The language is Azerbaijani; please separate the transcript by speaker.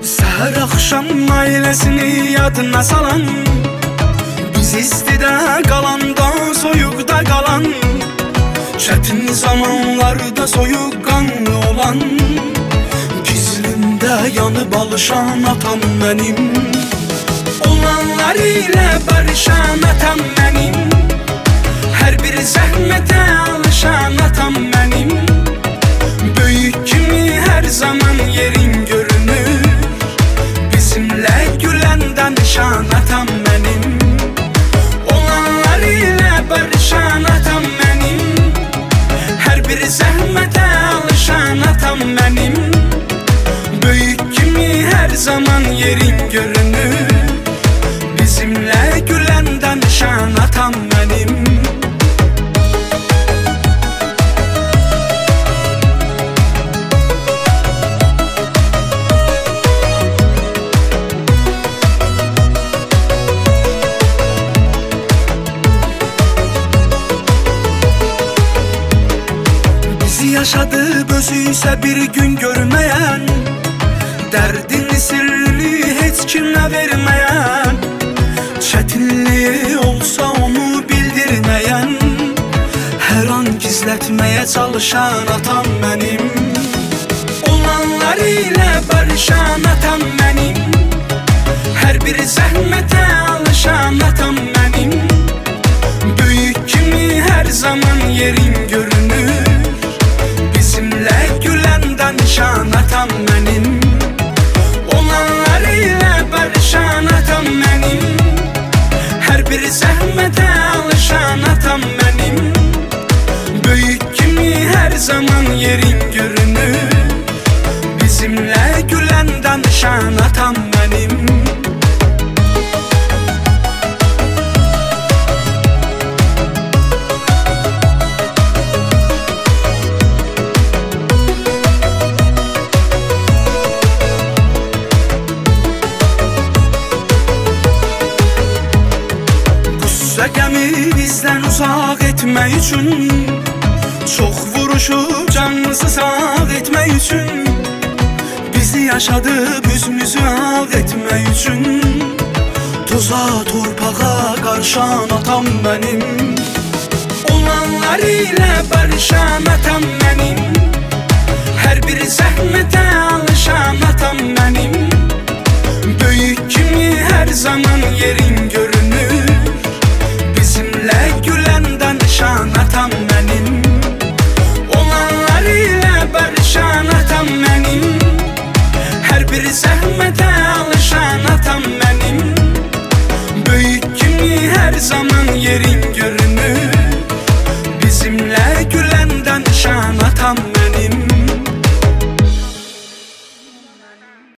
Speaker 1: Səhər axşam ailəsini yadına salan, biz istidə qalanda, soyuqda qalan, çətin zamanlarda soyuqqanlı olan, gizlimdə yanıb alışan atam mənim, olanlar ilə barışan atam mənim, hər bir zəhmətə alışan atam mənim, böyük kimi hər zaman yerin görünür, bizimlə gülən danışan atam mənim, olanlar ilə barışan atam mənim, hər bir zəhmətə alışan atam mənim, böyük kimi hər zaman yerin görünür, bizimlə gülən danışan atam mənim. Yaşadıb özü isə bir gün görməyən, dərdini sirli heç kimə verməyən, çətinliyi olsa onu bildirməyən, hər an gizlətməyə çalışan atam mənim, olanlar ilə barışan atam mənim, hər bir zəhmətə alışan atam mənim, böyük kimi hər zaman yerin görünür, bizimlə gülən danışan atam mənim, olanlar ilə barışan atam mənim, hər bir zəhmətə alışan atam mənim, böyük kimi hər zaman yerin görünür, bizimlə gülən danışan atam mənim. Qəmi bizdən uzaq etmək üçün, çox vuruşub canımızı sağ etmək üçün, bizi yaşadıb üzümüzü ağ etmək üçün, toza torpağa qarışan atam mənim, olanlar ilə barışan atam mənim, hər bir zəhmətə alışan atam mənim, böyük kimi hər zaman yerin görünür, bizimlə gülən danışan atam mənim, olanlar ilə barışan atam mənim, hər bir zəhmətə alışan atam mənim, böyük kimi hər zaman yerin görür.